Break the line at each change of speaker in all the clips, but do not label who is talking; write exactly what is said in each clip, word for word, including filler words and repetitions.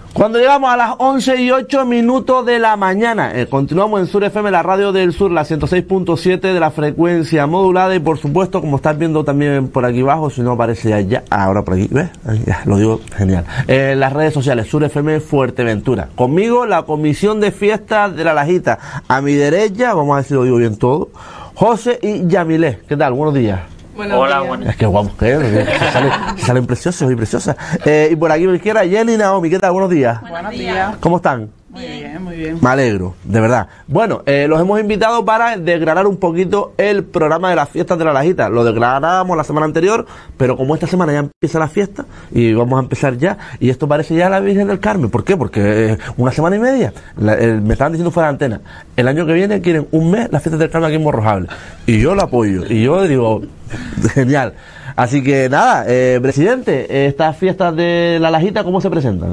Cuando llegamos a las once y ocho minutos de la mañana, eh, continuamos en Sur F M, la radio del sur, la ciento seis punto siete de la frecuencia modulada, y por supuesto, como estás viendo también por aquí abajo, si no aparece allá, ahora por aquí, ¿ves? Ahí, ya, lo digo, genial. Eh, las redes sociales, Sur F M Fuerteventura. Conmigo, la comisión de fiestas de la Lajita. A mi derecha, vamos a ver si lo digo bien todo, José y Yamilé. ¿Qué tal? Buenos días.
Buenos Hola, días. Buenos.
Es que guapo que es, salen, salen preciosos y preciosas. Eh, y por aquí a mi izquierda, Jenny y Naomi. ¿Qué tal? Buenos días.
Buenos días.
¿Cómo están?
Muy bien, muy bien.
Me alegro, de verdad. Bueno, eh, los hemos invitado para desgranar un poquito el programa de las fiestas de la Lajita. Lo desgranábamos la semana anterior, pero como esta semana ya empieza la fiesta y vamos a empezar ya, y esto parece ya la Virgen del Carmen. ¿Por qué? Porque eh, una semana y media, la, el, me estaban diciendo fuera de antena, el año que viene quieren un mes las fiestas del Carmen aquí en Morrojable. Y yo lo apoyo, y yo digo, genial. Así que nada, eh, presidente, estas fiestas de la Lajita, ¿cómo se presentan?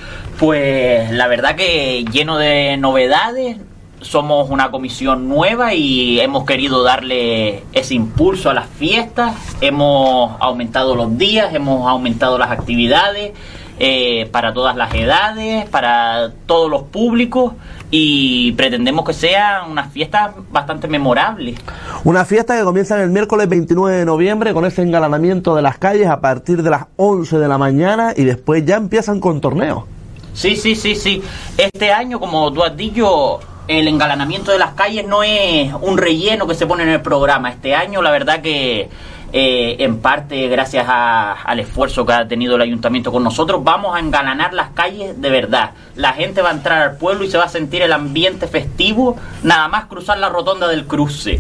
Pues la verdad que lleno de novedades, somos una comisión nueva y hemos querido darle ese impulso a las fiestas, hemos aumentado los días, hemos aumentado las actividades eh, para todas las edades, para todos los públicos, y pretendemos que sean unas fiestas bastante memorables.
Una fiesta que comienza el miércoles veintinueve de noviembre con ese engalanamiento de las calles a partir de las once de la mañana, y después ya empiezan con torneos.
Sí, sí, sí, sí. Este año, como tú has dicho, el engalanamiento de las calles no es un relleno que se pone en el programa. Este año, la verdad que, eh, en parte, gracias a, al esfuerzo que ha tenido el ayuntamiento con nosotros, vamos a engalanar las calles de verdad. La gente va a entrar al pueblo y se va a sentir el ambiente festivo, nada más cruzar la rotonda del cruce.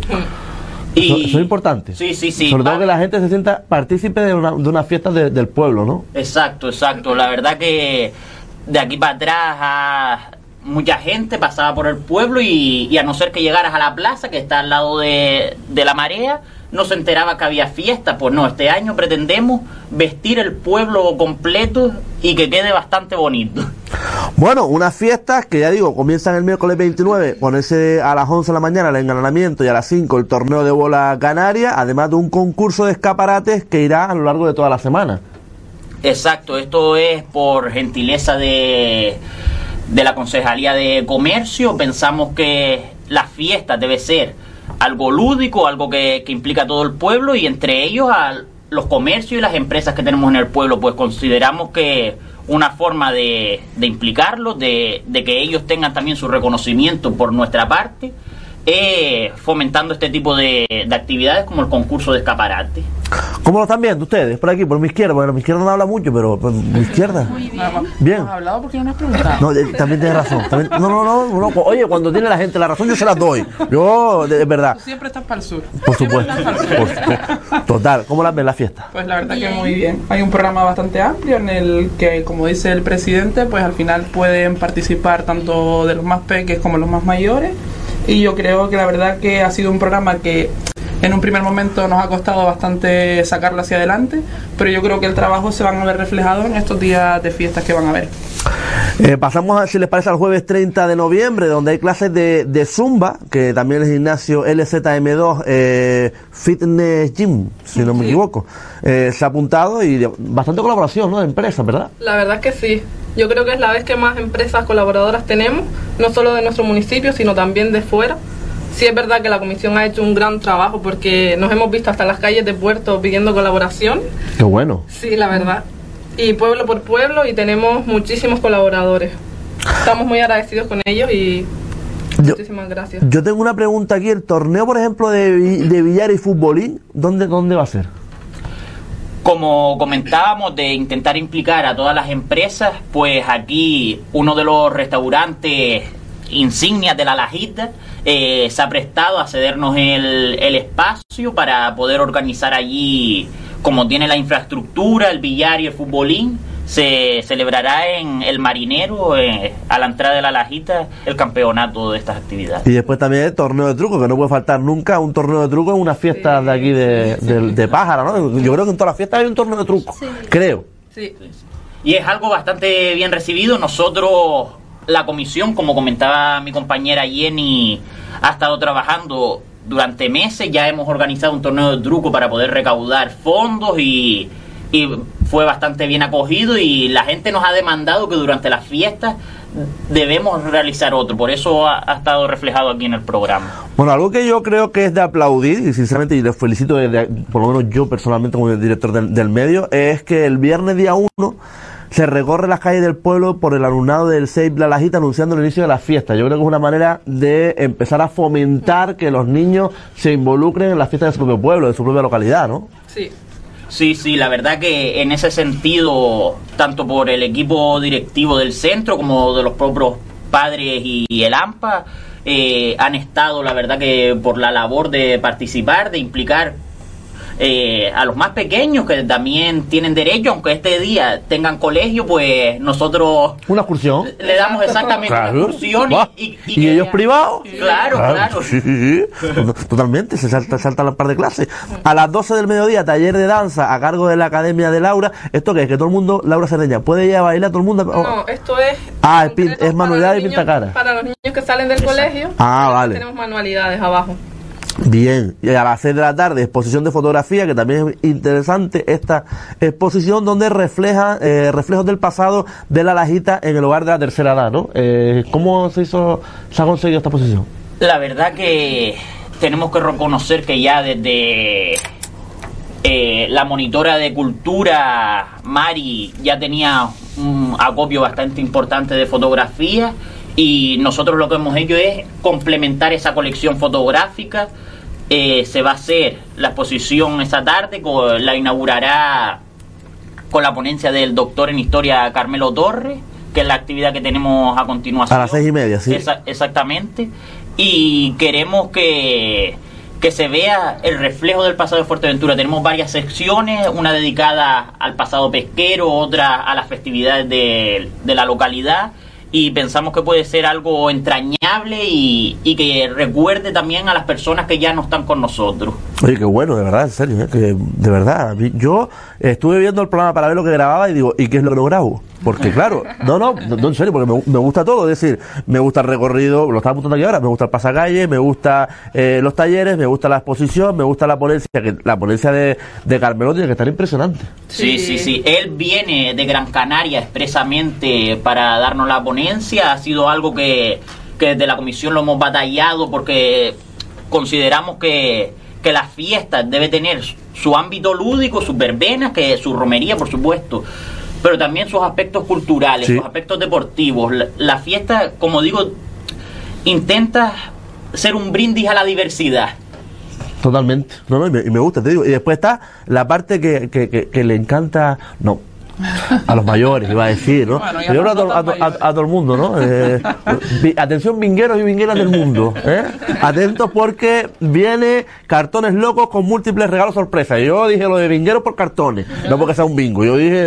Y eso, eso es importante.
Sí, sí, sí.
Sobre todo que la gente se sienta partícipe de una, de una fiesta de, del pueblo, ¿no?
Exacto, exacto. La verdad que de aquí para atrás a mucha gente pasaba por el pueblo y, y a no ser que llegaras a la plaza que está al lado de, de la marea, no se enteraba que había fiesta. Pues no, este año pretendemos vestir el pueblo completo y que quede bastante bonito.
Bueno, unas fiestas que ya digo, comienzan el miércoles veintinueve con ese a las once de la mañana el engalanamiento y a las cinco el torneo de bola canaria, además de un concurso de escaparates que irá a lo largo de toda la semana.
Exacto, esto es por gentileza de, de la Concejalía de Comercio. Pensamos que la fiesta debe ser algo lúdico, algo que, que implica a todo el pueblo, y entre ellos a los comercios y las empresas que tenemos en el pueblo, pues consideramos que una forma de, de implicarlos, de, de que ellos tengan también su reconocimiento por nuestra parte, eh, fomentando este tipo de, de actividades como el concurso de escaparate.
¿Cómo lo están viendo ustedes? Por aquí, por mi izquierda, porque mi izquierda no habla mucho, pero por mi izquierda.
Muy bien.
Bien.
¿No has hablado porque no has preguntado?
No, eh, también tienes razón. También, no, no, no, no. Oye, cuando tiene la gente la razón, yo se las doy. Yo, de, de verdad.
Tú siempre estás para el sur.
Por supuesto. Por, total. ¿Cómo las ven la fiesta?
Pues la verdad que muy bien. Hay un programa bastante amplio en el que, como dice el presidente, pues al final pueden participar tanto de los más pequeños como los más mayores. Y yo creo que la verdad que ha sido un programa que en un primer momento nos ha costado bastante sacarlo hacia adelante, pero yo creo que el trabajo se van a ver reflejado en estos días de fiestas que van a haber.
Eh, pasamos, a, si les parece, al jueves treinta de noviembre, donde hay clases de, de Zumba, que también es el gimnasio L Z M dos eh, Fitness Gym, si no me
sí.
equivoco. Eh, se ha apuntado y de, bastante colaboración, ¿no?, de empresas, ¿verdad?
La verdad es que sí. Yo creo que es la vez que más empresas colaboradoras tenemos, no solo de nuestro municipio, sino también de fuera. Sí es verdad que la comisión ha hecho un gran trabajo porque nos hemos visto hasta en las calles de Puerto pidiendo colaboración.
Qué bueno.
Sí, la verdad. Y pueblo por pueblo, y tenemos muchísimos colaboradores. Estamos muy agradecidos con ellos y
yo,
muchísimas gracias.
Yo tengo una pregunta aquí. El torneo, por ejemplo, de, de billar y futbolín, ¿dónde, dónde va a ser?
Como comentábamos, de intentar implicar a todas las empresas, pues aquí uno de los restaurantes insignias de la Lajita eh, se ha prestado a cedernos el, el espacio para poder organizar allí, como tiene la infraestructura, el billar y el futbolín. Se celebrará en el Marinero, eh, a la entrada de la Lajita, el campeonato de estas actividades.
Y después también el torneo de truco, que no puede faltar nunca un torneo de truco en una fiesta sí, de aquí de, sí, de, de, de Pájara, ¿no? Yo creo que en todas las fiestas hay un torneo de truco, sí. creo.
Sí.
Y es algo bastante bien recibido. Nosotros, la comisión, como comentaba mi compañera Jenny, ha estado trabajando durante meses. Ya hemos organizado un torneo de truco para poder recaudar fondos y y fue bastante bien acogido, y la gente nos ha demandado que durante las fiestas debemos realizar otro, por eso ha, ha estado reflejado aquí en el programa.
Bueno, algo que yo creo que es de aplaudir, y sinceramente, y les felicito, desde, por lo menos yo personalmente como director del, del medio, es que el viernes día uno se recorre las calles del pueblo por el alumnado del C E I P La Lajita anunciando el inicio de las fiestas. Yo creo que es una manera de empezar a fomentar que los niños se involucren en las fiestas de su propio pueblo, de su propia localidad, ¿no?
Sí.
Sí, sí, la verdad que en ese sentido, tanto por el equipo directivo del centro como de los propios padres y, y el AMPA, eh, han estado, la verdad que por la labor de participar, de implicar eh, a los más pequeños que también tienen derecho, aunque este día tengan colegio, pues nosotros
una excursión
le damos exactamente
claro.
una excursión y, y, y,
y ellos privados,
claro, claro, claro.
Sí, sí, sí. Totalmente, se salta, salta la par de clases. A las doce del mediodía, taller de danza a cargo de la Academia de Laura. ¿Esto qué es? Que todo el mundo, Laura Cerdeña, ¿puede ir a bailar todo el mundo?
No, esto es
ah, es, es manualidad y pinta cara
para los niños que salen del Exacto. colegio.
Ah, vale.
Tenemos manualidades abajo.
Bien, y a las seis de la tarde, exposición de fotografía, que también es interesante esta exposición donde refleja eh, reflejos del pasado de La Lajita en el hogar de la tercera edad, ¿no? Eh, ¿Cómo se hizo, se ha conseguido esta exposición?
La verdad que tenemos que reconocer que ya desde eh, la monitora de cultura, Mari, ya tenía un acopio bastante importante de fotografía, y nosotros lo que hemos hecho es complementar esa colección fotográfica. Eh, se va a hacer la exposición esta tarde, con, la inaugurará con la ponencia del doctor en historia Carmelo Torres, que es la actividad que tenemos a continuación.
A las seis y media, sí.
Esa, exactamente. Y queremos que, que se vea el reflejo del pasado de Fuerteventura. Tenemos varias secciones, una dedicada al pasado pesquero, otra a las festividades de, de la localidad, y pensamos que puede ser algo entrañable y, y que recuerde también a las personas que ya no están con nosotros.
Oye, qué bueno, de verdad, en serio, ¿eh? Que de verdad, yo estuve viendo el programa para ver lo que grababa y digo, ¿y qué es lo que lo grabo? Porque claro, no, no, no, en serio, porque me, me gusta todo, es decir, me gusta el recorrido, lo estaba apuntando aquí ahora, me gusta el pasacalle, me gusta eh, los talleres, me gusta la exposición, me gusta la ponencia, que la ponencia de, de Carmelo tiene que estar impresionante.
Sí, sí, sí, él viene de Gran Canaria expresamente para darnos la ponencia, ha sido algo que, que desde la comisión lo hemos batallado porque consideramos que, que las fiestas debe tener su ámbito lúdico, sus verbenas, que su romería, por supuesto, pero también sus aspectos culturales, sí. sus aspectos deportivos. La, la fiesta, como digo, intenta ser un brindis a la diversidad.
Totalmente. No, no, y me, y me gusta, te digo. Y después está la parte que, que, que, que le encanta, no, a los mayores, iba a decir, ¿no? Bueno, yo creo a, a, a, a todo el mundo, ¿no? Eh, atención, vingueros y vingueras del mundo, ¿eh? Atentos porque viene Cartones Locos con múltiples regalos sorpresa. Yo dije lo de vingueros por cartones, no porque sea un bingo. Yo dije,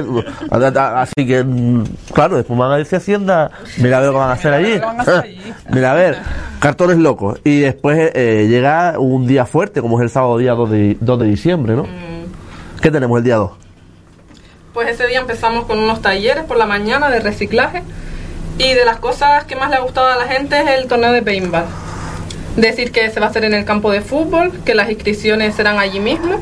así que, claro, después van a decir Hacienda, mira a ver lo que van a hacer allí. Mira a ver, Cartones Locos. Y después eh, llega un día fuerte, como es el sábado día dos de diciembre, ¿no? ¿Qué tenemos el día dos?
Pues ese día empezamos con unos talleres por la mañana de reciclaje, y de las cosas que más le ha gustado a la gente es el torneo de paintball. Decir que se va a hacer en el campo de fútbol, que las inscripciones serán allí mismo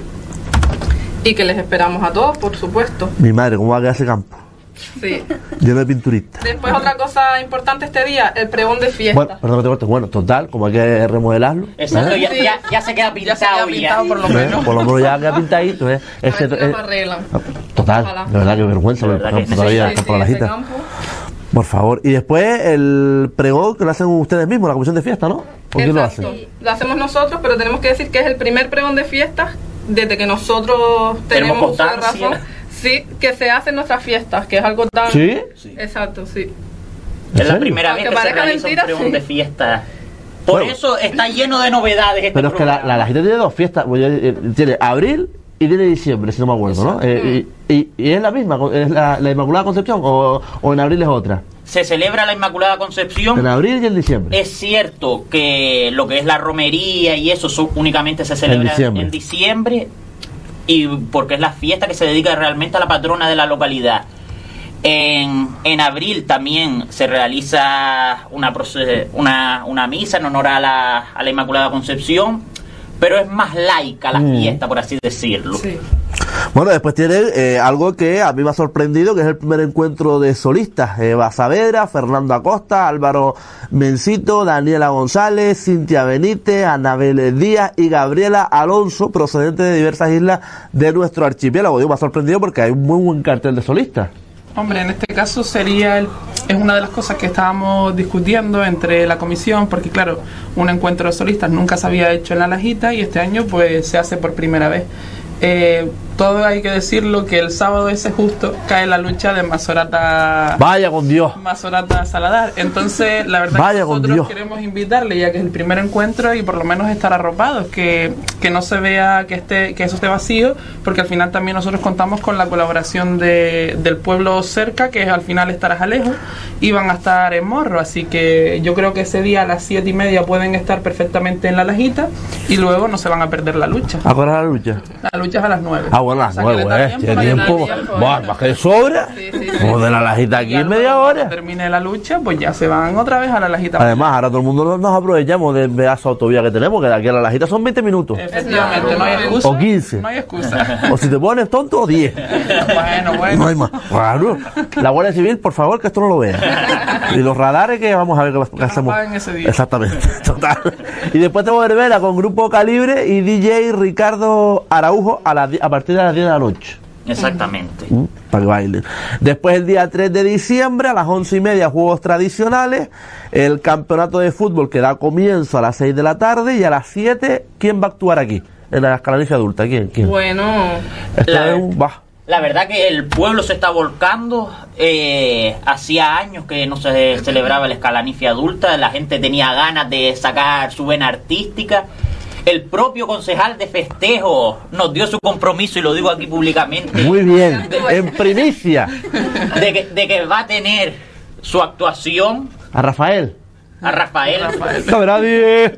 y que les esperamos a todos, por supuesto.
Mi madre, ¿cómo va a quedar ese campo?
Sí.
Lleno de pinturista.
Después otra cosa importante este día, el pregón de fiesta.
Bueno, perdón, te corto. Bueno, total, como hay que remodelarlo.
Exacto, ¿eh? ya,
sí.
ya, ya se queda pintado.
Ya se queda pintado
ya.
por lo menos.
¿Eh? Por lo menos ya queda pintadito. ¿eh? Ese,
a ver si lo arreglan.
Total,
Ojalá.
de verdad que vergüenza.
De verdad
Por,
que
por todavía
sí,
sí,
sí,
por la
ese
Lajita.
campo.
Por favor. Y después el pregón que lo hacen ustedes mismos, la comisión de fiesta, ¿no? ¿Por quién lo
Exacto.
hacen?
Lo hacemos nosotros, pero tenemos que decir que es el primer pregón de fiestas desde que nosotros
Tenemos
tenemos uso de
constancia.
razón. Sí, que se hacen nuestras fiestas, que es algo tan...
¿Sí?
Sí.
Exacto, sí.
Es la
serio?
primera vez
Aunque
que se
parezca
realiza
mentira,
un pregón
sí.
de fiesta. Por
Bueno.
eso está lleno de novedades este
Pero es que la,
programa.
la Lajita tiene dos fiestas. Pues, eh, tiene abril y tiene diciembre, si no me acuerdo, ¿no? Eh, y, y, y es la misma, es la, la Inmaculada Concepción, o, o en abril es otra.
Se celebra la Inmaculada Concepción.
En abril y en diciembre.
Es cierto que lo que es la romería y eso son, únicamente se celebra
En diciembre.
en diciembre, y porque es la fiesta que se dedica realmente a la patrona de la localidad. En, en abril también se realiza una, proce- una, una misa en honor a la, a la Inmaculada Concepción, pero es más laica la
Mm.
fiesta, por así decirlo.
Sí.
Bueno, después tiene eh, algo que a mí me ha sorprendido, que es el primer encuentro de solistas. Eva Saavedra, Fernando Acosta, Álvaro Mencito, Daniela González, Cintia Benítez, Anabel Díaz y Gabriela Alonso, procedentes de diversas islas de nuestro archipiélago. Digo, me ha sorprendido porque hay un muy buen cartel de solistas.
Hombre, en este caso sería el, es una de las cosas que estábamos discutiendo entre la comisión, porque claro, un encuentro de solistas nunca se había hecho en La Lajita y este año pues se hace por primera vez. Eh, todo hay que decirlo que el sábado ese justo cae la lucha de Masorata.
Vaya con Dios.
Masorata Saladar. Entonces, la verdad
Vaya
que
con
nosotros
Dios.
queremos invitarle, ya que es el primer encuentro, y por lo menos estar arropados, que, que no se vea que esté, que eso esté vacío, porque al final también nosotros contamos con la colaboración de, del pueblo cerca, que al final es Tarajalejo, y van a estar en Morro, así que yo creo que ese día a las siete y media pueden estar perfectamente en La Lajita y luego no se van a perder la lucha.
¿A cuál es la lucha?
La lucha es a las nueve.
Ah, bueno, a las
O sea, que
nueve,
les da
eh.
tiempo,
Tiene
no les da
tiempo.
tiempo,
Bueno,
eh.
¿más que de sobra?
Sí, sí, sí.
Como de La Lajita aquí
Ya
en media
luego,
hora.
cuando termine la lucha, pues ya se van otra vez a La Lajita.
Además, ahora todo el mundo nos aprovechamos del pedazo de autovía que tenemos, que de aquí a La Lajita son veinte minutos.
Efectivamente, no hay excusa.
O quince.
No hay excusa.
O si te pones tonto, o diez.
Bueno, bueno.
No hay más. Claro. La Guardia Civil, por favor, que esto no lo vea. Y los radares, que vamos a ver qué, qué hacemos.
paguen ese día.
Exactamente. Total. Y después tenemos Herbera con Grupo Calibre y D J Ricardo Araujo a, las die- a partir de las diez de la noche.
Exactamente.
Mm, para que bailen. Después, el día tres de diciembre, a las once y media, juegos tradicionales. El campeonato de fútbol que da comienzo a las seis de la tarde. Y a las siete, ¿quién va a actuar aquí? En la escalanicia adulta. ¿Quién? ¿Quién?
Bueno,
Esto
La-
es un... Va.
La verdad que el pueblo se está volcando. Eh, hacía años que no se celebraba la escalanifia adulta. La gente tenía ganas de sacar su vena artística. El propio concejal de festejo nos dio su compromiso, y lo digo aquí públicamente,
Muy bien. En primicia.
de que, de que va a tener su actuación
A Rafael.
a Rafael.
No verá nadie.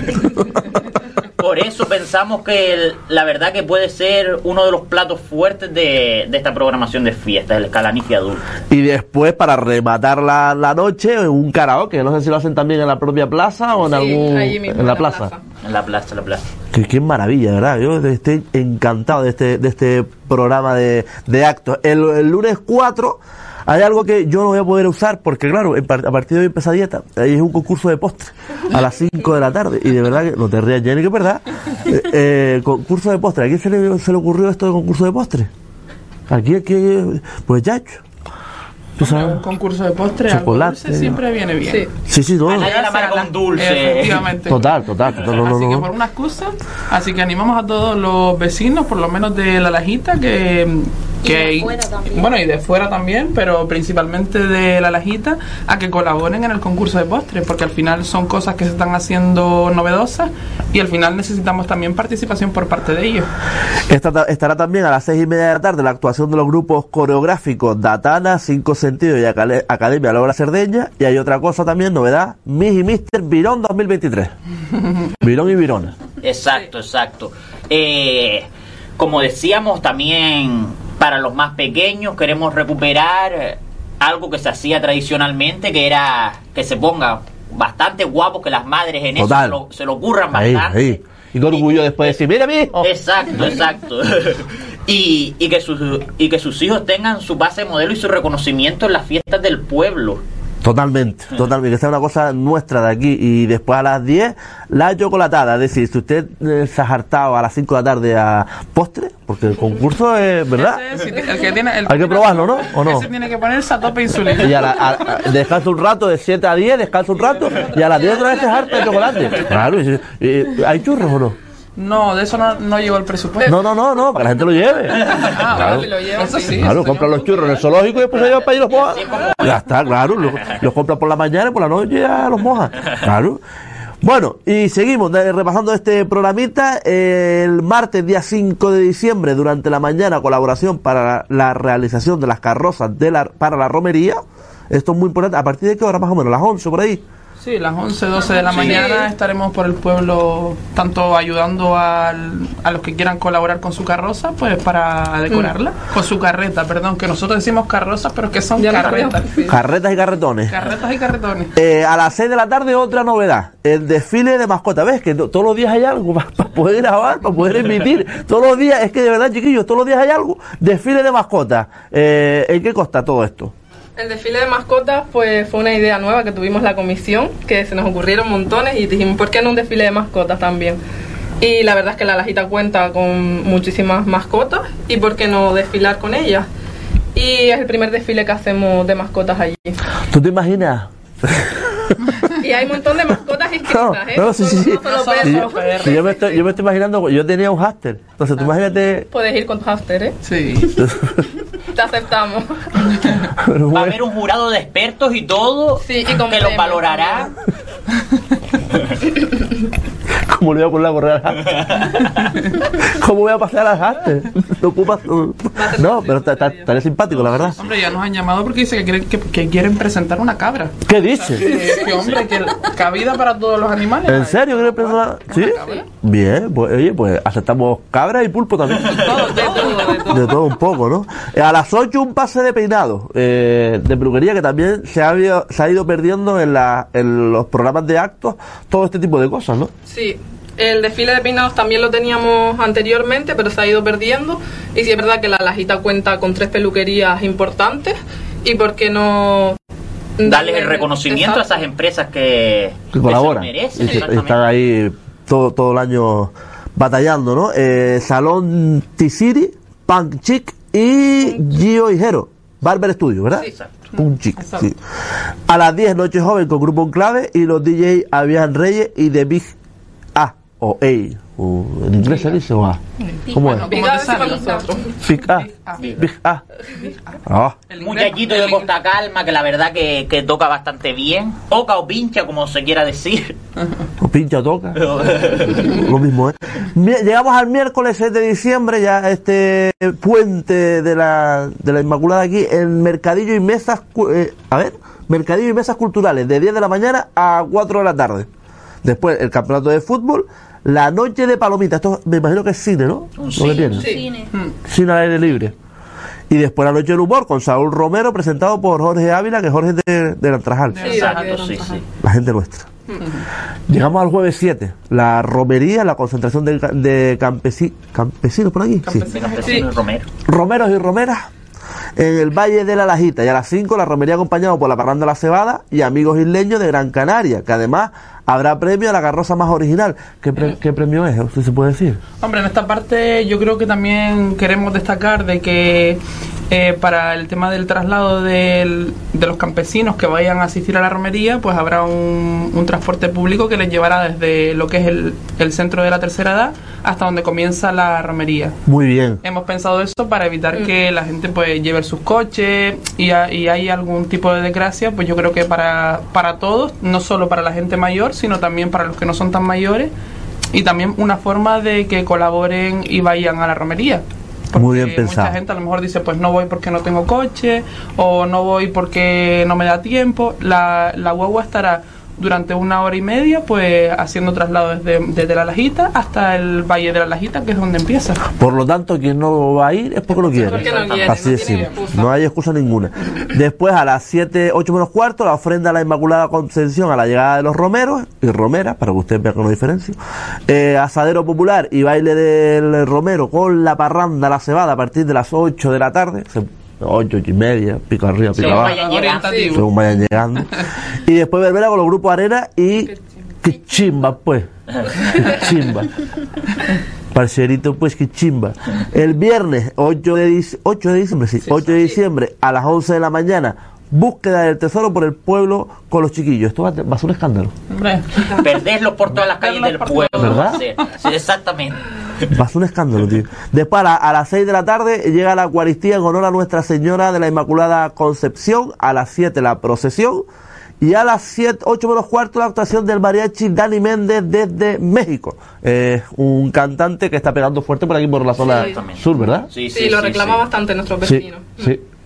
Por eso pensamos que el- la verdad que puede ser uno de los platos fuertes de, de esta programación de fiestas, el escalanifia adulta.
Y después, para rematar la, la noche, un karaoke. No sé si lo hacen también en la propia plaza o en
sí,
algún...
allí mismo,
en la plaza.
En la plaza, en la plaza.
Que qué maravilla, ¿verdad? Yo estoy encantado de este, de este programa de, de actos. El, el lunes cuatro hay algo que yo no voy a poder usar porque, claro, en par- a partir de hoy empieza dieta. Ahí es un concurso de postre a las cinco de la tarde. Y de verdad que, no te rías, Jenny, que es verdad. Eh, eh, concurso de postre. ¿A quién se le, se le ocurrió esto de concurso de postre? Aquí, aquí, pues ya hecho. ¿Tú
Hombre,
sabes?
un concurso de postre, algo
Chocolate.
dulce siempre viene bien.
sí.
Sí, sí, todo.
A nadie la amarga un dulce.
Efectivamente.
Total, total, total. No, no,
Así que
no.
por una excusa, así que animamos a todos los vecinos, por lo menos de La Lajita, que, que
Y de fuera también.
bueno, y de fuera también, pero principalmente de La Lajita, a que colaboren en el concurso de postres, porque al final son cosas que se están haciendo novedosas y al final necesitamos también participación por parte de ellos.
Esta- estará también a las seis y media de la tarde la actuación de los grupos coreográficos Datana, Cinco Sentidos y Acale- Academia Logra Cerdeña. Y hay otra cosa también, novedad, Miss y Mister Virón dos mil veintitrés. Virón y Virona.
Exacto, exacto. Eh, como decíamos, también para los más pequeños queremos recuperar algo que se hacía tradicionalmente, que era que se ponga bastante guapo, que las madres en eso
Total.
se lo, se lo ocurran
Ahí,
bastante.
ahí. Y qué orgullo después de decir, mira mi hijo.
Exacto, exacto. y, y, que sus, y que sus hijos tengan su base de modelo y su reconocimiento en las fiestas del pueblo.
Totalmente, totalmente. Que esta es una cosa nuestra de aquí. Y después a las diez, la chocolatada. Es decir, si usted eh, se ha hartado a las cinco de la tarde a postre, porque el concurso es, ¿verdad?
Ese, si- el que tiene, el
Hay que probarlo, ¿no? ¿O no?
Ese tiene que ponerse a tope insulina.
Y a la, a- a- descansa un rato de siete a diez, descansa un rato, y a las diez otra vez se harta de chocolate. Claro, y, y- ¿hay churros o no?
No, de eso no, no llegó el presupuesto.
No, no, no, no, para que la gente lo lleve.
Ah,
Claro.
vale, lo llevo, eso sí.
Claro,
eso
compran
yo-
los churros en el zoológico y después se llevan para allí los mojas. Ya está, claro, los, los compran por la mañana y por la noche ya los mojas. Claro. Bueno, y seguimos de- repasando este programita. Eh, el martes, día cinco de diciembre, durante la mañana, colaboración para la realización de las carrozas de la, para la romería. Esto es muy importante. ¿A partir de qué hora más o menos? ¿Las once por ahí?
Sí, las once, doce de la
Sí.
mañana estaremos por el pueblo, tanto ayudando al, a los que quieran colaborar con su carroza, pues para decorarla. Mm. Con su carreta, perdón, que nosotros decimos carrozas, pero que son
Ya lo
carretas.
sabía.
Carretas y carretones.
Carretas y carretones.
Eh, a las seis de la tarde otra novedad, el desfile de mascotas. ¿Ves? Que to- todos los días hay algo para poder grabar, para poder emitir. Todos los días, es que de verdad, chiquillos, todos los días hay algo. Desfile de mascotas. Eh, ¿En qué consta todo esto?
El desfile de mascotas pues fue una idea nueva que tuvimos la comisión, que se nos ocurrieron montones y dijimos, ¿por qué no un desfile de mascotas también? Y la verdad es que la Lajita cuenta con muchísimas mascotas y ¿por qué no desfilar con ellas? Y es el primer desfile que hacemos de mascotas allí.
¿Tú te imaginas?
Y hay un montón de mascotas inscritas,
No,
¿eh?
no, sí, sí, sí.
No solo
No solo
Sí,
perros.
yo,
perros.
sí, yo me estoy, yo me estoy imaginando, yo tenía un hámster. Entonces, tú imagínate.
Puedes ir con tu hámster, ¿eh?
Sí.
Te aceptamos.
Pero
Va a
bueno,
haber un jurado de expertos y todo
Sí, y con
que los
premios
valorará.
¿cómo le voy a poner la correa al hámster? ¿Cómo voy a pasar al hámster? No ocupas. No, pero está- está- estaría simpático, la verdad.
Hombre, ya nos han llamado porque dice que quieren, que, que quieren presentar una cabra.
¿Qué dices?
Que, que, hombre, que cabida para todos los animales.
¿En serio quieres presentar? ¿Sí?
cabra?
Bien, pues oye, pues aceptamos cabra y pulpo también.
Todo, de todo, de todo.
De todo un poco, ¿no? Eh, A las ocho un pase de peinado, eh, de peluquería, que también se ha, habido- se ha ido perdiendo en, la, en los programas de actos, todo este tipo de cosas, ¿no?
Sí, el desfile de peinados también lo teníamos anteriormente, pero se ha ido perdiendo. Y sí es verdad que la Lajita cuenta con tres peluquerías importantes. ¿Y por qué no
Darles el reconocimiento
Exacto.
a esas empresas que,
Que colaboran.
se lo
Y,
merecen.
y
exactamente.
están ahí todo, todo el año batallando, ¿no? Eh, Salón T-City, Punk Chic y Gio y Jero, Barber Studio, ¿verdad?
Sí.
Exacto.
Punk Chic,
Exacto.
sí. A las diez, Noche Joven con Grupo Enclave y los D J Avian Reyes y The Big A o A. o ¿En inglés se dice o A? ¿Cómo es?
Bueno,
Big
¿cómo
A
te
decimos
sale?
nosotros.
Big A.
Big A.
Big A. Ah.
El
Muchachito
inglés-
de Costa Calma, que la verdad que, que toca bastante bien. Toca o pincha, como se quiera decir.
O pincha o toca. Lo mismo, ¿eh? Mi- Llegamos al miércoles seis de diciembre, ya este puente de la, de la Inmaculada aquí, en Mercadillo y Mesas, cu- eh, a ver, Mercadillo y Mesas Culturales, de diez de la mañana a cuatro de la tarde. Después el campeonato de fútbol, la noche de palomitas, esto me imagino que es cine, ¿no?
Un
Lo que
cine,
tiene.
un
Sí.
Cine al aire libre. Y después la noche del humor con Saúl Romero, presentado por Jorge Ávila, que Jorge es de, de Lantrajal,
De-
Sí,
Exacto,
de aquí de
sí,
Lantrajal.
sí.
la gente nuestra. Llegamos al jueves siete, la romería, la concentración de, ca- de campesi- campesinos por aquí. Sí.
Campesinos.
Campesino y Romero.
Romeros y romeras en el Valle de la Lajita. Y a las cinco la romería acompañado por la Parranda La Cebada y amigos isleños de Gran Canaria, que además habrá premio a la carroza más original. ¿Qué, pre- qué premio es? ¿Usted se puede decir?
Hombre, en esta parte yo creo que también queremos destacar de que eh, para el tema del traslado del- de los campesinos que vayan a asistir a la romería, pues habrá un, un transporte público que les llevará desde lo que es el, el centro de la tercera edad hasta donde comienza la romería.
Muy bien.
Hemos pensado eso para evitar que la gente pues lleve sus coches y, ha- y hay algún tipo de desgracia, pues yo creo que para, para todos, no solo para la gente mayor, sino también para los que no son tan mayores, y también una forma de que colaboren y vayan a la romería. Porque
Muy bien pensado.
mucha gente a lo mejor dice, pues no voy porque no tengo coche, o no voy porque no me da tiempo. La, la guagua estará durante una hora y media, pues haciendo traslado desde, desde la Lajita hasta el Valle de la Lajita, que es donde empieza.
Por lo tanto, quien no va a ir es porque no quiere.
porque no quiere,
Así
no
de
tiene
simple.
excusa.
No hay excusa ninguna. Después, a las siete, ocho menos cuarto, la ofrenda a la Inmaculada Concepción a la llegada de los romeros y romeras, para que ustedes vean que no diferencio. Eh, asadero popular y baile del romero con la parranda La Cebada a partir de las ocho de la tarde. Se- ocho, ocho y media, pico arriba, pico
Sí,
abajo.
vayan llegando.
Orientativo.
Según vayan llegando. Y después verbena con los grupos Arena y que chimba, pues. Que chimba. Parcerito, pues, que chimba. El viernes ocho de, dic- ocho de diciembre, sí, ocho de diciembre a las once de la mañana, búsqueda del tesoro por el pueblo con los chiquillos. Esto va, va a ser un escándalo.
Hombre,
Perderlos por todas las calles del
Perderlos por
pueblo.
todo.
¿Verdad?
va a ser. Sí, exactamente.
Va a ser un escándalo, tío. Después, a, la- a las seis de la tarde, llega la Eucaristía en honor a Nuestra Señora de la Inmaculada Concepción. A las siete, la procesión. Y a las siete, ocho menos cuarto, la actuación del mariachi Dani Méndez desde México. Eh, un cantante que está pegando fuerte por aquí, por la zona
Sí.
sur, ¿verdad?
Sí,
Sí,
sí,
lo
sí,
reclama
sí.
bastante nuestros
Sí,
vecinos.
sí.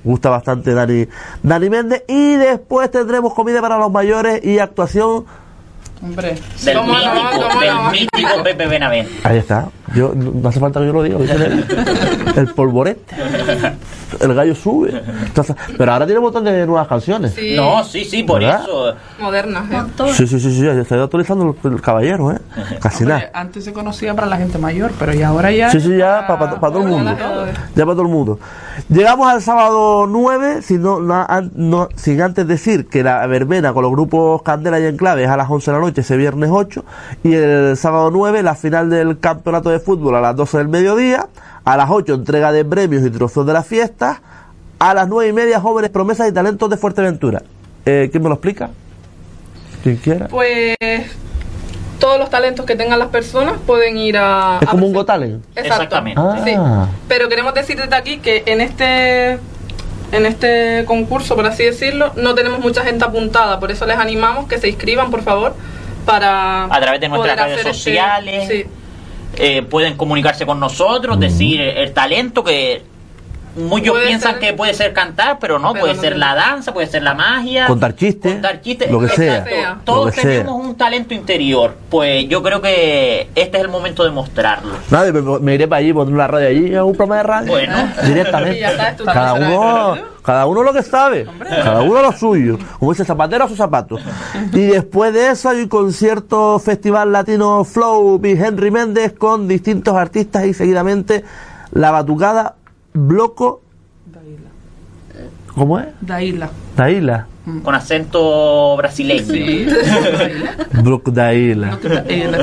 gusta bastante Dani, Dani Méndez. Y después tendremos comida para los mayores y actuación.
Hombre,
Del
¿Cómo no?
mítico,
¿Cómo
del
no?
mítico Pepe Benavente.
Ahí está. Yo, no hace falta que yo lo diga. ¿Viste? El, el polvorete. El gallo sube. Entonces, pero ahora tiene un montón de nuevas canciones.
Sí,
No, sí, sí, por
¿Verdad?
eso.
modernas. ¿eh?
Montón.
Sí, sí, sí, sí. Ya está actualizando el, el caballero, ¿eh? Casi
hombre,
nada.
antes se conocía para la gente mayor, pero ya ahora ya.
Sí, sí, ya para todo el mundo.
Todo.
Ya para todo el mundo. Llegamos al sábado nueve, sin, no, no, an- no- sin antes decir que la verbena con los grupos Candela y Enclave es a las once de la noche, ese viernes ocho, y el sábado nueve, la final del campeonato de fútbol a las doce del mediodía, a las ocho, entrega de premios y trofeos de las fiestas, a las nueve y media, jóvenes promesas y talentos de Fuerteventura. Eh, ¿Quién me lo explica? ¿Quién quiera?
Pues todos los talentos que tengan las personas pueden ir a...
Es
a
como un
presen-
Got Talent.
Exacto.
Exactamente.
Sí.
Ah.
Pero queremos decir desde aquí que en este en este concurso, por así decirlo, no tenemos mucha gente apuntada, por eso les animamos que se inscriban, por favor, para
A través de nuestras
poder
redes
hacer este-
sociales.
sí.
Eh, pueden comunicarse con nosotros, decir el talento que muchos
Puede
piensan
ser-
que puede ser cantar, pero no,
Pero
puede
no
ser
tiene-
la danza, puede ser la magia,
Contar chistes,
contar chistes,
lo que sea.
exacto.
Lo
Todos
que sea.
tenemos un talento interior, pues yo creo que este es el momento de mostrarlo.
Nada, me, me iré para allí, pondré una radio allí, un programa de radio.
Bueno.
Directamente.
Y ya está, es tu
cada
talento.
uno, cada uno lo que sabe, cada uno lo suyo. Como dice Zapatero a sus zapatos. Y después de eso hay un concierto Festival Latino Flow y Henry Méndez con distintos artistas y seguidamente la batucada Bloco. ¿Cómo es?
Daila.
Daila.
Con acento brasileño.
Sí.
Bloco Daila.
Daila.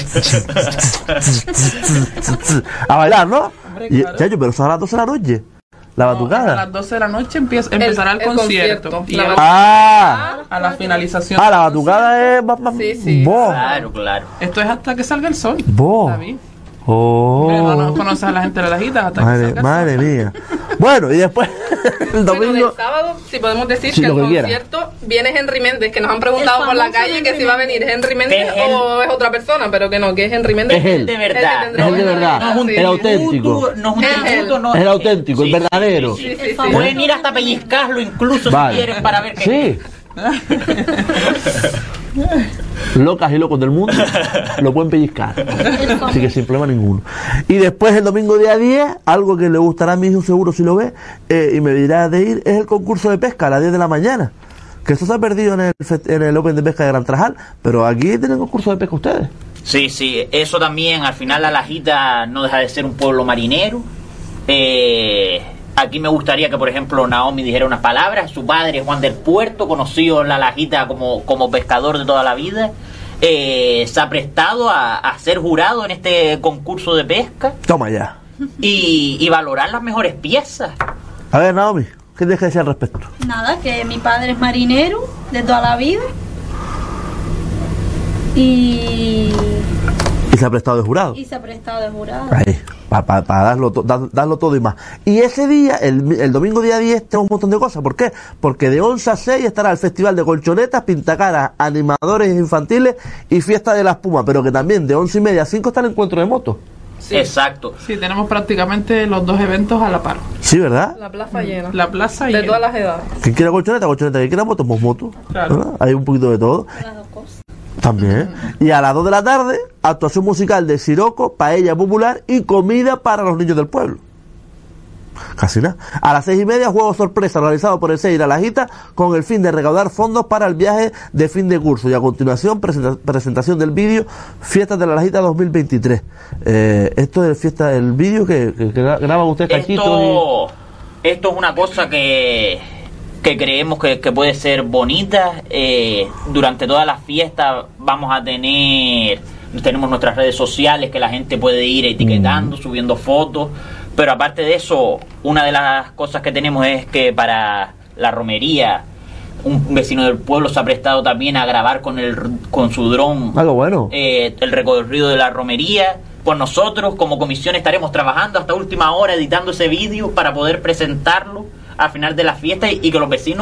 A bailar, ¿no?
Hombre,
Y,
claro.
chacho, pero son a las doce de la noche. La
A
batucada.
las doce de la noche empieza, empezará el,
el
concierto.
concierto.
Y
La
a,
Ah,
a la finalización.
ah, la batucada es más, más,
Sí, sí.
vos,
Claro, claro.
Esto es hasta que salga el sol.
vos.
David.
Oh.
Hombre, no, no conoces a la gente de las gitas hasta que
Madre,
salga el
madre
sol.
mía. Bueno, y después el
Bueno,
domingo.
del sábado, si podemos decir
Sí,
que
lo
el
que quiera.
concierto viene Henry Méndez, que nos han preguntado
El
por la
famoso
calle que
Henry
si va a
Méndez.
venir Henry Méndez
Es él.
o es otra persona, pero que no, que es Henry Méndez.
Es él.
De verdad.
Él que
Es el de verdad.
No es un
Sí.
El auténtico.
tributo, no es un
Es
tributo,
él.
no
Es el auténtico, el verdadero.
sí, sí.
Sí, sí, sí.
El
Pueden ir hasta pellizcarlo incluso
Vale.
si quieren para ver qué.
Sí. Locas y locos del mundo lo pueden pellizcar. Así que sin problema ninguno. Y después el domingo día diez, algo que le gustará a mi hijo seguro si lo ve, eh, y me dirá de ir, es el concurso de pesca a las diez de la mañana. Que eso se ha perdido en el, fest- en el Open de Pesca de Gran Trajal, pero aquí tienen concurso de pesca ustedes.
Sí, sí, eso también, al final La Lajita no deja de ser un pueblo marinero. Eh, aquí me gustaría que, por ejemplo, Naomi dijera unas palabras. Su padre, Juan del Puerto, conocido en La Lajita como, como pescador de toda la vida, eh, se ha prestado a, a ser jurado en este concurso de pesca
Toma ya.
y, y valorar las mejores piezas.
A ver, Naomi, ¿qué tienes que decir al respecto?
Nada, que mi padre es marinero de toda la vida. Y,
Y se ha prestado de jurado.
y se ha prestado de jurado.
Ahí, para darlo, to- dar- darlo todo y más. Y ese día, el, el domingo día diez, tenemos un montón de cosas. ¿Por qué? Porque de once a seis estará el Festival de Colchonetas, Pintacaras, Animadores Infantiles y Fiesta de la Espuma. Pero que también de once y media a cinco está el encuentro de motos.
Exacto.
Sí, tenemos prácticamente los dos eventos a la par.
Sí, ¿verdad?
La plaza llena.
La plaza y
De
el-
todas las edades.
Quien quiera colchoneta, colchoneta. Quien quiera moto, pues moto.
Claro.
¿Verdad? Hay un poquito de todo.
Las dos cosas.
También. Y a las dos de la tarde, actuación musical de Siroco, paella popular y comida para los niños del pueblo. Casi nada. A las seis y media, juego sorpresa realizado por el Seir a la Gita con el fin de recaudar fondos para el viaje de fin de curso. Y a continuación, presenta- presentación del vídeo Fiestas de la Lajita dos mil veintitrés. Eh, esto es fiesta, el vídeo que, que, que gra- graban ustedes cachitos.
Esto, esto es una cosa que, que creemos que, que puede ser bonita. Eh, durante todas las fiestas vamos a tener, tenemos nuestras redes sociales que la gente puede ir etiquetando, subiendo fotos. Pero aparte de eso, una de las cosas que tenemos es que para la romería, un vecino del pueblo se ha prestado también a grabar con el con su dron
y algo bueno.
eh, el recorrido de la romería. Pues nosotros como comisión estaremos trabajando hasta última hora editando ese vídeo para poder presentarlo al final de la fiesta y, y que los vecinos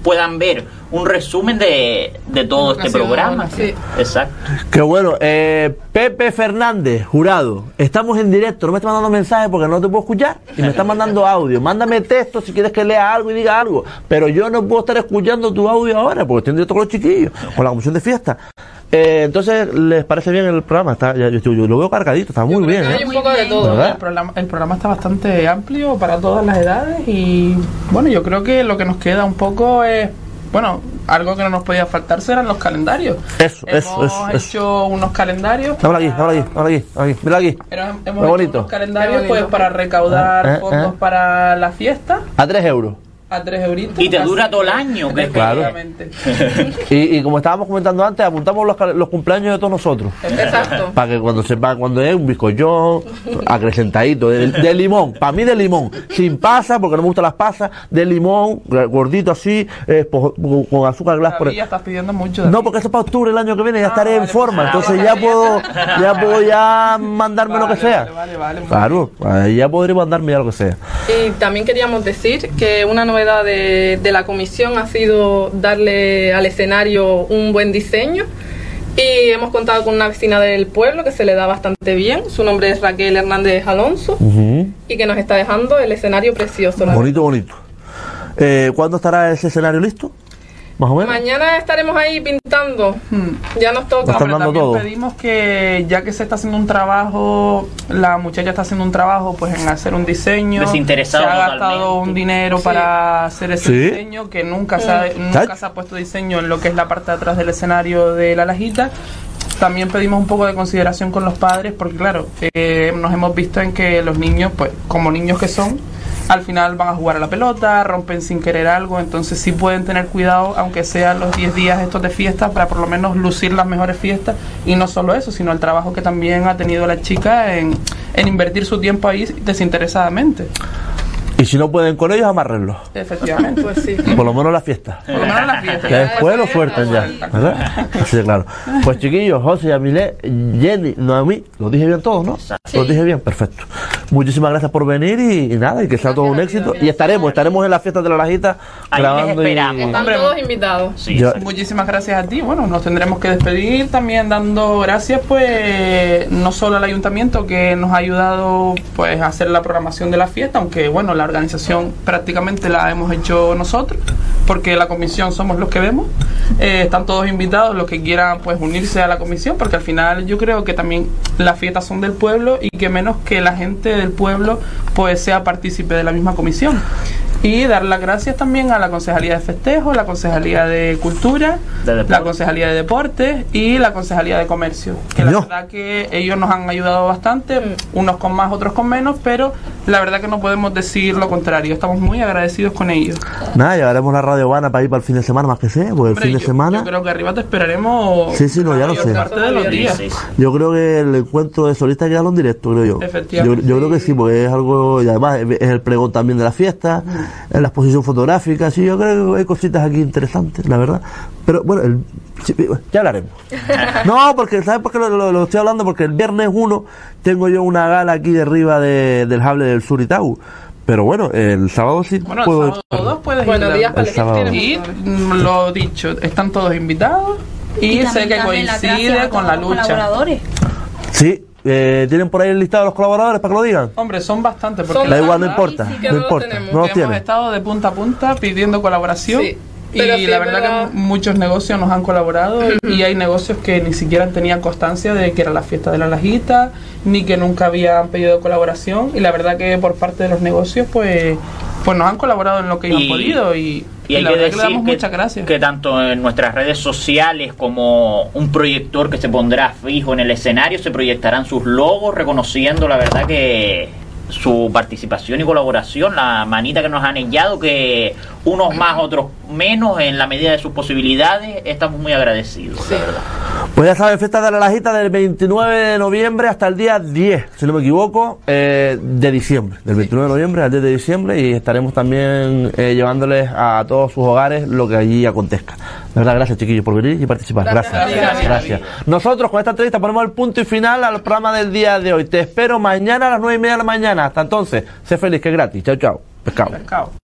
puedan ver un resumen de, de todo este programa.
Sí.
Exacto.
Qué bueno. Eh, Pepe Fernández, jurado, estamos en directo, no me estás mandando mensajes porque no te puedo escuchar y me estás mandando audio. Mándame texto si quieres que lea algo y diga algo, pero yo no puedo estar escuchando tu audio ahora porque estoy en directo con los chiquillos, con la comisión de fiesta. Eh, entonces, ¿les parece bien el programa? Está, ya, yo, yo lo veo cargadito, está muy bien.
Hay
¿eh?
un poco de todo.
¿Verdad?
El programa, el programa está bastante amplio para todas las edades y bueno, yo creo que lo que nos queda un poco es, bueno, algo que no nos podía faltar serán los calendarios.
Eso,
hemos
eso, eso,
hecho
eso.
unos calendarios.
Habla aquí, habla aquí, habla aquí, habla aquí, mira aquí.
Pero hemos
Qué
hecho
bonito.
unos calendarios
Qué
pues
bonito.
para recaudar
Ah, ah,
fondos
ah.
para la fiesta
A tres euros.
a tres euritos.
Y te dura
Así
todo el
que-
año, que-
Claro.
efectivamente.
Y, y como estábamos comentando antes, apuntamos los, cal- los cumpleaños de todos nosotros.
Exacto.
Para que cuando sepa cuando es un bizcochón, acrecentadito, de, de limón, para mí de limón, sin pasas, porque no me gustan las pasas, de limón, gordito así, eh, po- con, con azúcar glass por
David, ya estás pidiendo mucho.
No, porque eso es para octubre el año que viene, ya
Ah,
estaré
vale,
en forma,
pues,
entonces
ah,
ya
vale.
puedo, ya puedo ya mandarme lo que
Vale,
sea.
vale, vale, vale, muy
Claro, ahí ya podré mandarme ya lo que sea.
Y también queríamos decir que una novedad de, de la comisión ha sido darle al escenario un buen diseño y hemos contado con una vecina del pueblo que se le da bastante bien. Su nombre es Raquel Hernández Alonso
Ujú.
y que nos está dejando el escenario precioso. la
Bonito, bonito. Eh, ¿Cuándo estará ese escenario listo? Más o menos.
Mañana estaremos ahí pintando.
Hmm.
Ya nos toca.
Nos están
Pero
dando
también
todo.
pedimos que ya que se está haciendo un trabajo, la muchacha está haciendo un trabajo pues en hacer un diseño,
Desinteresado
se ha
totalmente.
gastado un dinero
Sí.
para hacer ese
Sí.
diseño, que nunca se, ha, nunca se ha puesto diseño en lo que es la parte de atrás del escenario de la Lajita. También pedimos un poco de consideración con los padres porque claro, eh, nos hemos visto en que los niños, pues como niños que son, al final van a jugar a la pelota, rompen sin querer algo, entonces sí pueden tener cuidado, aunque sean los diez días estos de fiesta, para por lo menos lucir las mejores fiestas, y no solo eso, sino el trabajo que también ha tenido la chica en, en invertir su tiempo ahí desinteresadamente.
Y si no pueden con ellos, amárrenlos.
Efectivamente.
Pues sí.
Por lo menos la fiesta.
Por lo menos la fiesta.
Que después lo sueltan ya, ¿verdad? Sí, claro. Pues chiquillos, José, Yamile, Jenny, Noemí, lo dije bien todos, ¿no?
Exacto.
Lo dije bien, perfecto. Muchísimas gracias por venir y, y nada, y que sea todo un éxito. Y estaremos, estaremos en las fiestas de la Lajita
Ahí
grabando
les
y...
esperamos.
Están
Hombre,
todos invitados.
Sí,
Yo-
sí.
Muchísimas gracias a ti. Bueno, nos tendremos que despedir también dando gracias, pues, no solo al ayuntamiento que nos ha ayudado, pues, a hacer la programación de la fiesta, aunque, bueno, la organización prácticamente la hemos hecho nosotros, porque la comisión somos los que vemos. Eh, están todos invitados los que quieran, pues, unirse a la comisión, porque al final yo creo que también las fiestas son del pueblo y que menos que la gente del pueblo, pues, sea partícipe de la misma comisión. Y dar las gracias también a la Concejalía de Festejos, la Concejalía de Cultura,
De Deportes.
la Concejalía de Deportes y la Concejalía de Comercio. Que la
Yo.
verdad que ellos nos han ayudado bastante, unos con más, otros con menos, pero la verdad que no podemos decir lo contrario. Estamos muy agradecidos con ellos.
Nada, llevaremos la radio Habana para ir para el fin de semana, más que sea, porque el
Hombre,
fin de
yo,
semana...
yo creo que arriba te esperaremos.
Sí, sí, no, ya
la
lo
mayor
sé.
parte de los
Sí,
días.
sí, sí.
Yo creo que el encuentro de solistas hay que darlo en directo, creo yo.
Efectivamente.
Yo, yo creo que sí, porque es algo, y además es es el pregón también de la fiesta, es la exposición fotográfica, sí, yo creo que hay cositas aquí interesantes, la verdad. Pero bueno, el, sí, ya hablaremos. No, porque, ¿sabes por qué lo, lo- lo estoy hablando? Porque el viernes uno tengo yo una gala aquí de arriba de, del Hable del Sur Itau. Pero bueno, el sábado sí
Bueno, el
puedo...
sábado dos puedes
Buenos
ir.
días para
El sábado.
elegir.
Y
tenemos-
mm, lo dicho, están todos invitados y, sé
también
que
darle las gracias
coincide
a
con
todos
la
los
lucha.
colaboradores.
Sí, eh, ¿tienen por ahí el listado de los colaboradores para que lo digan?
Hombre, son bastantes porque
Son
Da
la
igual, no
verdad
importa,
sí que
no
no lo
importa,
tenemos.
no los
hemos
tienen.
estado de punta a punta pidiendo colaboración.
Sí,
y
pero sí
la
es
verdad
verdad.
que muchos negocios nos han colaborado y hay negocios que ni siquiera tenían constancia de que era la fiesta de la Lajita, ni que nunca habían pedido colaboración, y la verdad que por parte de los negocios pues pues nos han colaborado en lo que ellos
Y-
han podido y,
Y
y
hay
la
que
verdad que le
decir
damos
que,
muchas gracias.
que tanto en nuestras redes sociales como un proyector que se pondrá fijo en el escenario, se proyectarán sus logos reconociendo la verdad que su participación y colaboración, la manita que nos han echado, que unos más, otros menos, en la medida de sus posibilidades. Estamos muy agradecidos, la verdad.
Pues ya saben, fiesta de la Lajita del veintinueve de noviembre hasta el día diez, si no me equivoco, eh, de diciembre. Del veintinueve de noviembre al diez de diciembre, y estaremos también eh, llevándoles a todos sus hogares lo que allí acontezca. De verdad, gracias chiquillos por venir y participar. Gracias.
Gracias,
Gracias.
gracias.
Nosotros con esta entrevista ponemos el punto y final al programa del día de hoy. Te espero mañana a las nueve y media de la mañana. Hasta entonces, sé feliz, que es gratis. Chao, chao. Pescado.
Pescado.